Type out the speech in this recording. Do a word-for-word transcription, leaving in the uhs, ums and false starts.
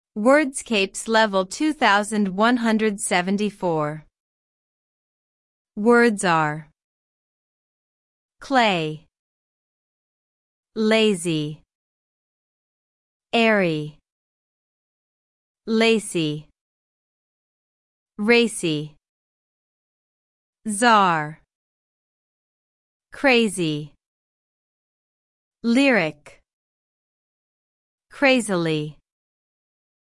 Wordscapes level two thousand one hundred seventy-four. Words are clay, lazy, airy, lacy, racy, czar, crazy, lyric, crazily.